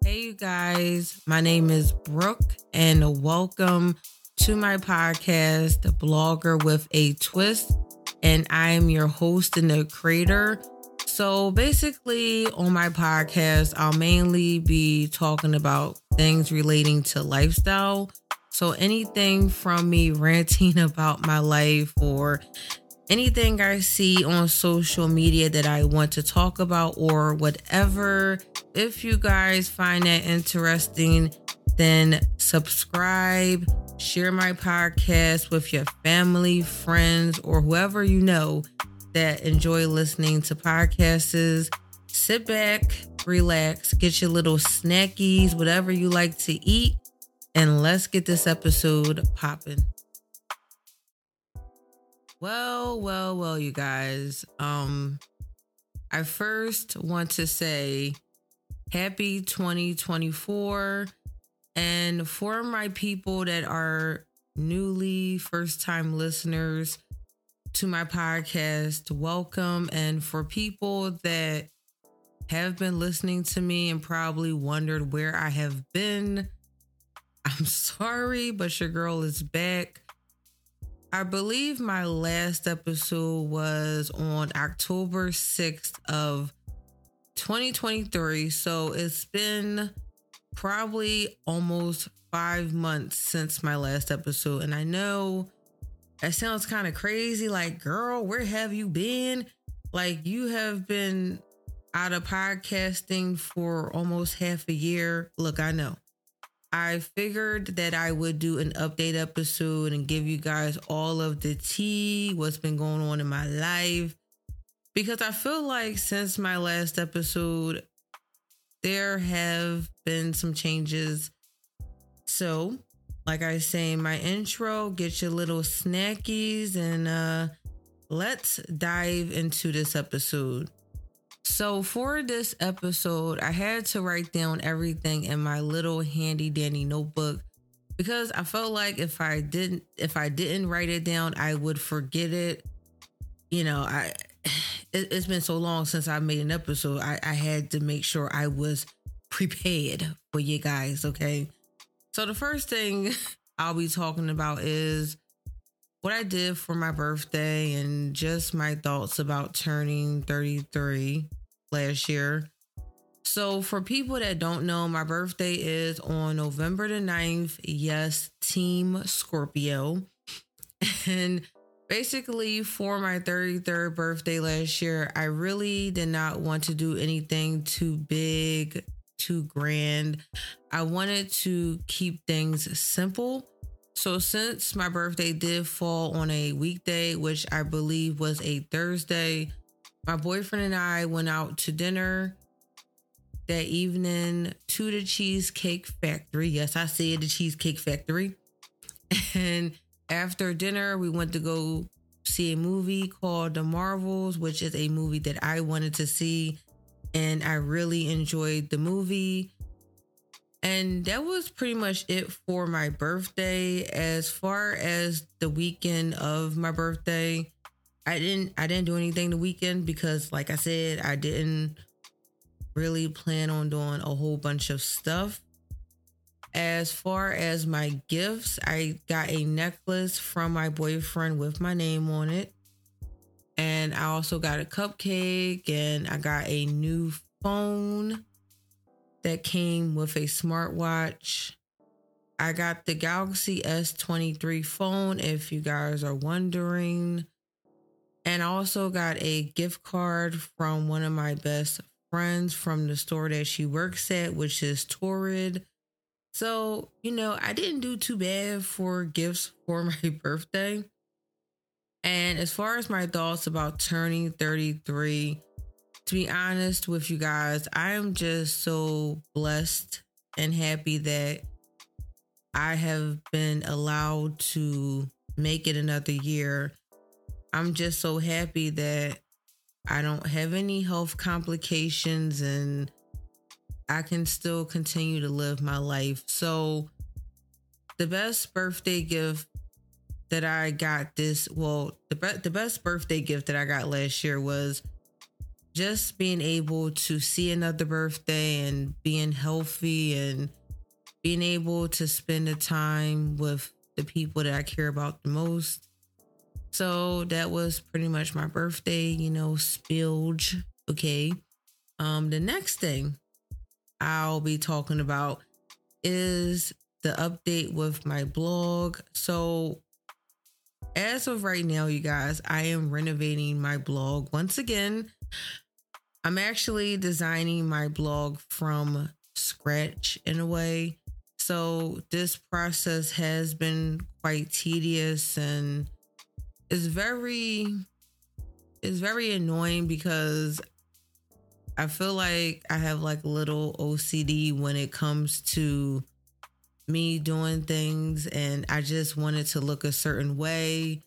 Hey, you guys. My name is Brooke, and welcome to my podcast, Blogger with a Twist. And I am your host and the creator. So, basically, on my podcast, I'll mainly be talking about things relating to lifestyle. So, anything from me ranting about my life or anything I see on social media that I want to talk about or whatever. If you guys find that interesting, then subscribe, share my podcast with your family, friends, or whoever you know that enjoy listening to podcasts. Sit back, relax, get your little snackies, whatever you like to eat, and let's get this episode popping. Well, you guys. I first want to say happy 2024. And for my people that are newly first-time listeners to my podcast, welcome. And for people that have been listening to me and probably wondered where I have been, I'm sorry, but your girl is back. I believe my last episode was on October 6th of 2023. So it's been probably almost 5 months since my last episode. And I know that sounds kind of crazy. Like, girl, where have you been? Like, you have been out of podcasting for almost half a year. Look, I know. I figured that I would do an update episode and give you guys all of the tea, what's been going on in my life. Because I feel like since my last episode, there have been some changes. So, like I say in my intro, get your little snackies and let's dive into this episode. So for this episode, I had to write down everything in my little handy dandy notebook because I felt like if I didn't write it down, I would forget it. You know, it's been so long since I made an episode. I had to make sure I was prepared for you guys. Okay. So the first thing I'll be talking about is what I did for my birthday and just my thoughts about turning 33 last year. So for people that don't know, my birthday is on November the 9th. Yes, Team Scorpio. And basically for my 33rd birthday last year, I really did not want to do anything too big, too grand. I wanted to keep things simple. So since my birthday did fall on a weekday, which I believe was a Thursday, my boyfriend and I went out to dinner that evening to the Cheesecake Factory. Yes, I said the Cheesecake Factory. And after dinner, we went to go see a movie called The Marvels, which is a movie that I wanted to see. And I really enjoyed the movie. And that was pretty much it for my birthday. As far as the weekend of my birthday, I didn't do anything the weekend because, like I said, I didn't really plan on doing a whole bunch of stuff. As far as my gifts, I got a necklace from my boyfriend with my name on it. And I also got a cupcake and I got a new phone that came with a smartwatch. I got the Galaxy S23 phone, if you guys are wondering. And I also got a gift card from one of my best friends from the store that she works at, which is Torrid. So, you know, I didn't do too bad for gifts for my birthday. And as far as my thoughts about turning 33, to be honest with you guys, I am just so blessed and happy that I have been allowed to make it another year. I'm just so happy that I don't have any health complications and I can still continue to live my life. So the best birthday gift that I got the best birthday gift that I got last year was just being able to see another birthday and being healthy and being able to spend the time with the people that I care about the most. So that was pretty much my birthday, spilge. Okay. The next thing I'll be talking about is the update with my blog. So as of right now, you guys, I am renovating my blog once again. I'm actually designing my blog from scratch in a way. So this process has been quite tedious and is very annoying because I feel like I have like little OCD when it comes to me doing things, and I just want it to look a certain way.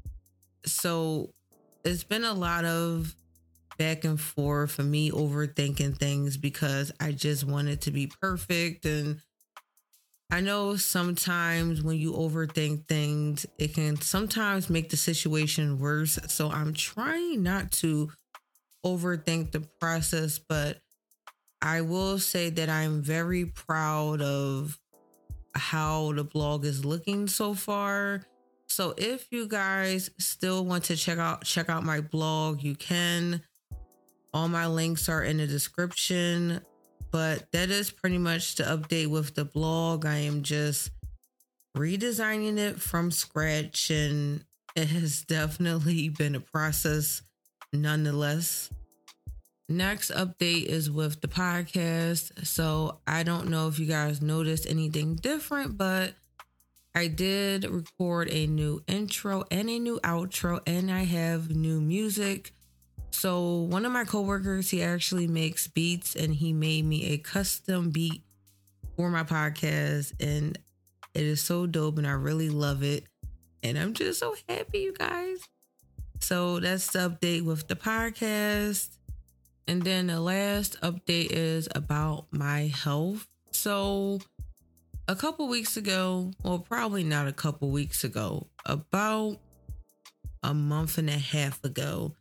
So it's been a lot of back and forth for me overthinking things because I just want it to be perfect. And I know sometimes when you overthink things, it can sometimes make the situation worse. So I'm trying not to overthink the process, but I will say that I'm very proud of how the blog is looking so far. So if you guys still want to check out my blog, you can. All my links are in the description, but that is pretty much the update with the blog. I am just redesigning it from scratch, and it has definitely been a process nonetheless. Next update is with the podcast. So I don't know if you guys noticed anything different, but I did record a new intro and a new outro, and I have new music. So one of my coworkers, he actually makes beats, and he made me a custom beat for my podcast, and it is so dope and I really love it. And I'm just so happy, you guys. So that's the update with the podcast. And then the last update is about my health. So a couple weeks ago, well, probably not a couple weeks ago, about a month and a half ago,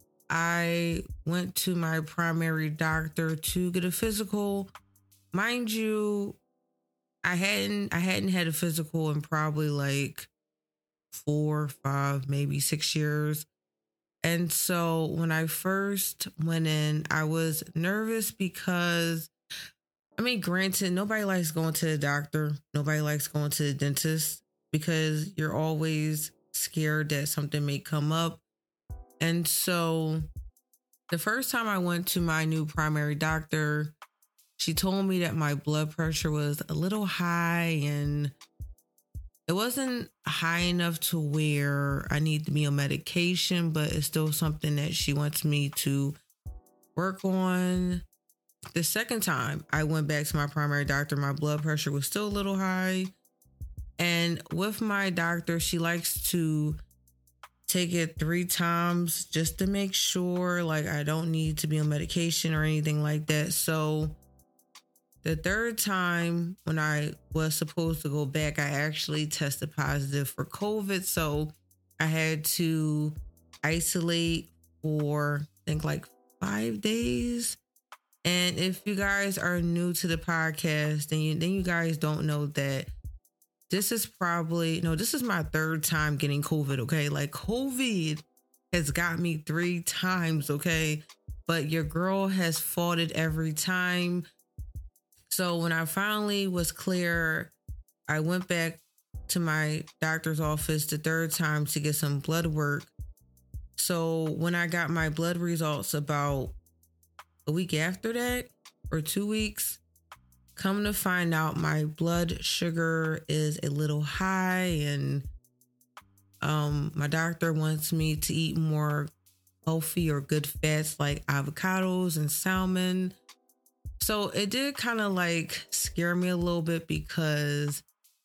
I went to my primary doctor to get a physical. Mind you, I hadn't had a physical in probably like 4, 5, maybe 6 years. And so when I first went in, I was nervous because, I mean, granted, nobody likes going to the doctor. Nobody likes going to the dentist because you're always scared that something may come up. And so the first time I went to my new primary doctor, she told me that my blood pressure was a little high, and it wasn't high enough to where I need to be on medication, but it's still something that she wants me to work on. The second time I went back to my primary doctor, my blood pressure was still a little high. And with my doctor, she likes to take it 3 times just to make sure like I don't need to be on medication or anything like that. So the third time when I was supposed to go back, I actually tested positive for COVID. So I had to isolate for, I think, like 5 days. And if you guys are new to the podcast, then you guys don't know that this is my 3rd time getting COVID. Okay. Like COVID has got me 3 times. Okay. But your girl has fought it every time. So when I finally was clear, I went back to my doctor's office the 3rd time to get some blood work. So when I got my blood results about a week after that, or 2 weeks, come to find out my blood sugar is a little high, and my doctor wants me to eat more healthy or good fats like avocados and salmon. So it did kind of like scare me a little bit because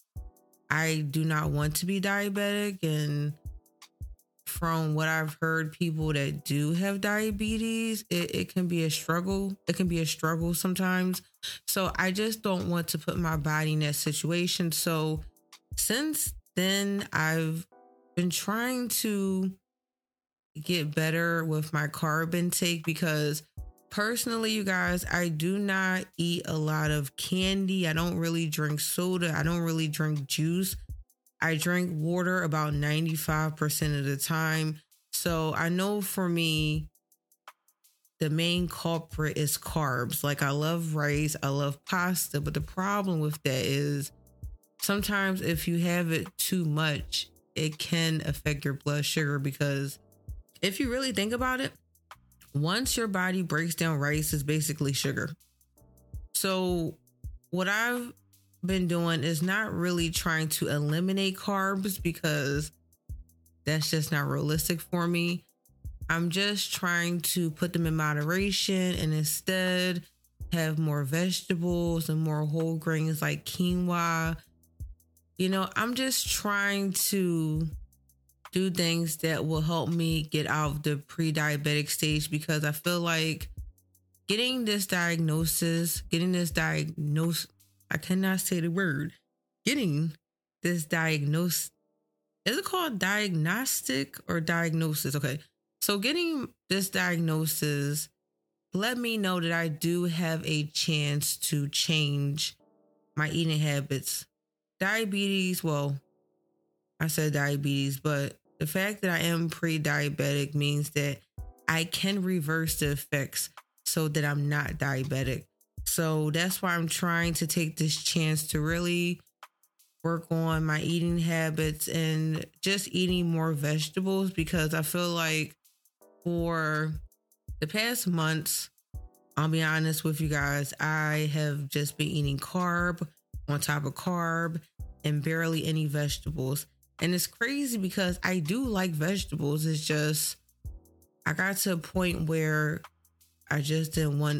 I do not want to be diabetic. And from what I've heard, people that do have diabetes, it can be a struggle. It can be a struggle sometimes. So I just don't want to put my body in that situation. So since then, I've been trying to get better with my carb intake because personally, you guys, I do not eat a lot of candy. I don't really drink soda. I don't really drink juice. I drink water about 95% of the time. So I know for me, the main culprit is carbs. Like I love rice, I love pasta, but the problem with that is sometimes if you have it too much, it can affect your blood sugar because if you really think about it, once your body breaks down rice, it's basically sugar. So what I've been doing is not really trying to eliminate carbs because that's just not realistic for me. I'm just trying to put them in moderation and instead have more vegetables and more whole grains like quinoa. You know, I'm just trying to do things that will help me get out of the pre-diabetic stage because I feel like getting this diagnosis, I cannot say the word, getting this diagnosis, is it called diagnostic or diagnosis? Okay. So getting this diagnosis let me know that I do have a chance to change my eating habits. Diabetes, well, I said diabetes, but the fact that I am pre-diabetic means that I can reverse the effects so that I'm not diabetic. So that's why I'm trying to take this chance to really work on my eating habits and just eating more vegetables because I feel like for the past months, I'll be honest with you guys, I have just been eating carb on top of carb and barely any vegetables. And it's crazy because I do like vegetables. It's just, I got to a point where I just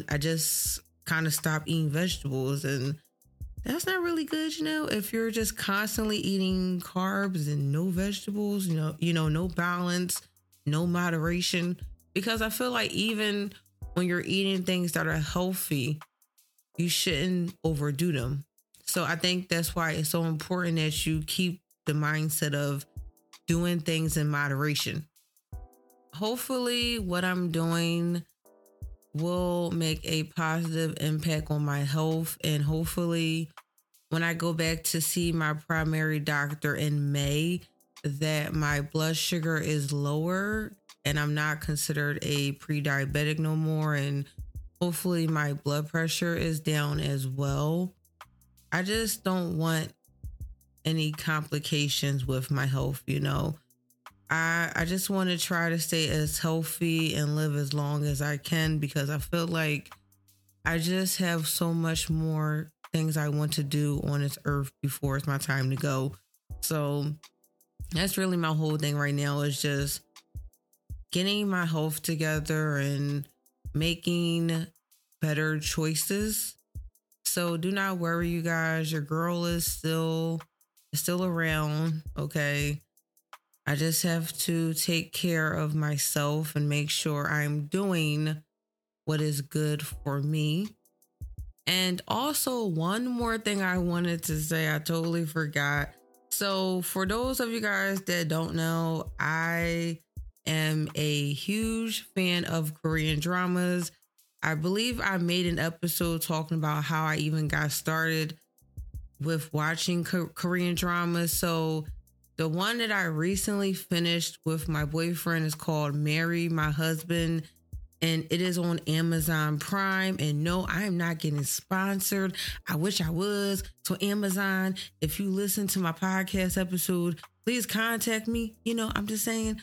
kind of stopped eating vegetables. And that's not really good, you know, if you're just constantly eating carbs and no vegetables, no balance, no moderation, because I feel like even when you're eating things that are healthy, you shouldn't overdo them. So I think that's why it's so important that you keep the mindset of doing things in moderation. Hopefully what I'm doing will make a positive impact on my health. And hopefully when I go back to see my primary doctor in May, that my blood sugar is lower and I'm not considered a pre-diabetic no more. And hopefully my blood pressure is down as well. I just don't want any complications with my health, you know. I just want to try to stay as healthy and live as long as I can because I feel like I just have so much more things I want to do on this earth before it's my time to go. So that's really my whole thing right now is just getting my health together and making better choices. So do not worry, you guys. Your girl is still around, okay? I just have to take care of myself and make sure I'm doing what is good for me. And also one more thing I wanted to say, I totally forgot. So for those of you guys that don't know, I am a huge fan of Korean dramas. I believe I made an episode talking about how I even got started with watching Korean dramas. So the one that I recently finished with my boyfriend is called Marry My Husband, and it is on Amazon Prime. And no, I am not getting sponsored. I wish I was. So Amazon, if you listen to my podcast episode, please contact me. You know, I'm just saying.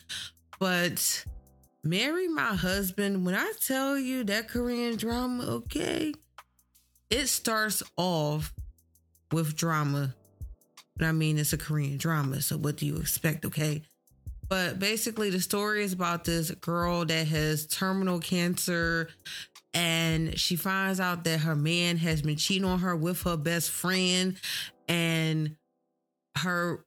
But Marry My Husband, when I tell you that Korean drama, okay, it starts off with drama. But I mean, it's a Korean drama, so what do you expect, okay? But basically, the story is about this girl that has terminal cancer, and she finds out that her man has been cheating on her with her best friend, and her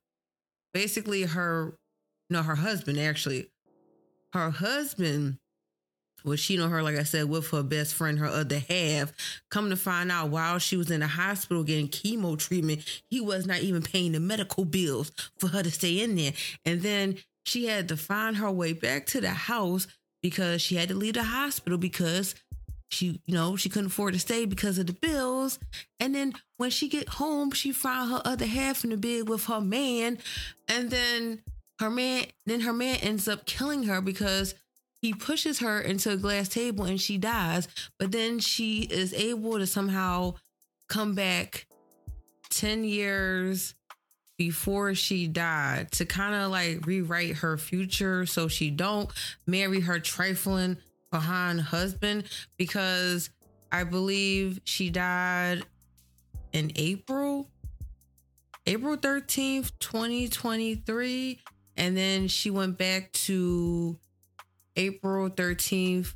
husband was cheating on her, like I said, with her best friend, her other half. Come to find out, while she was in the hospital getting chemo treatment, he was not even paying the medical bills for her to stay in there. And then she had to find her way back to the house because she had to leave the hospital because she couldn't afford to stay because of the bills. And then when she get home, she found her other half in the bed with her man. And then her man ends up killing her because he pushes her into a glass table and she dies. But then she is able to somehow come back 10 years before she died to kind of like rewrite her future so she don't marry her trifling behind husband, because I believe she died in April 13th, 2023. And then she went back to April 13th,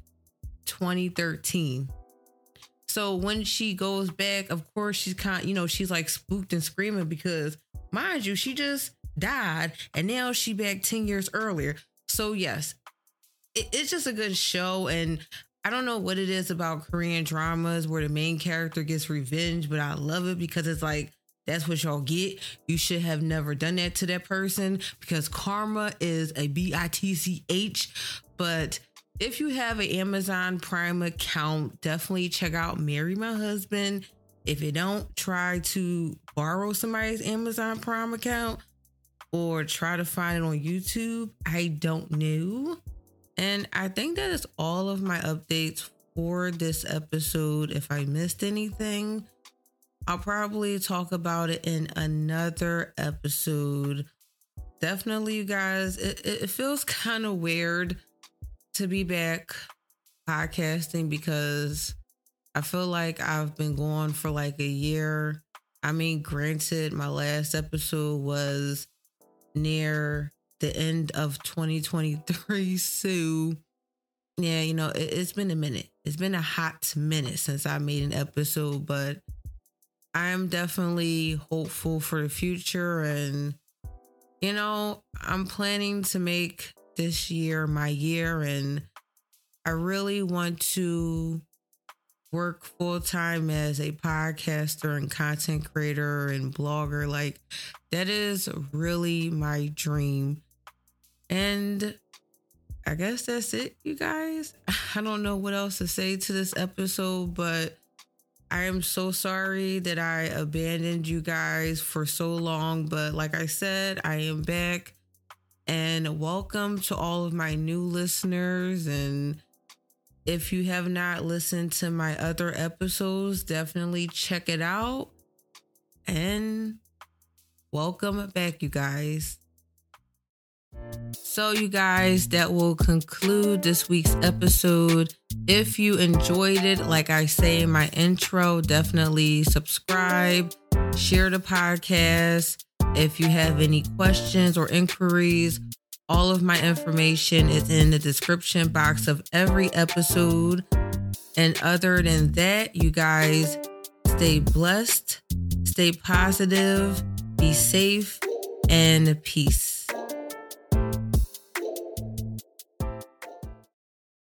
2013. So when she goes back, of course, she's she's like spooked and screaming because, mind you, she just died and now she back 10 years earlier. So yes, it's just a good show. And I don't know what it is about Korean dramas where the main character gets revenge, but I love it because it's like, that's what y'all get. You should have never done that to that person because karma is a bitch. But if you have an Amazon Prime account, definitely check out Marry My Husband. If you don't, try to borrow somebody's Amazon Prime account or try to find it on YouTube. I don't know. And I think that is all of my updates for this episode. If I missed anything, I'll probably talk about it in another episode. Definitely, you guys, it feels kind of weird to be back podcasting because I feel like I've been going for like a year. I mean, granted, my last episode was near the end of 2023. So yeah, it's been a minute. It's been a hot minute since I made an episode, but I am definitely hopeful for the future. And, I'm planning to make this year my year, and I really want to work full time as a podcaster and content creator and blogger. Like, that is really my dream. And I guess that's it, you guys. I don't know what else to say to this episode, but I am so sorry that I abandoned you guys for so long. But like I said, I am back. And welcome to all of my new listeners. And if you have not listened to my other episodes, definitely check it out. And welcome back, you guys. So you guys, that will conclude this week's episode. If you enjoyed it, like I say in my intro, definitely subscribe, share the podcast. If you have any questions or inquiries, all of my information is in the description box of every episode. And other than that, you guys, stay blessed, stay positive, be safe, and peace.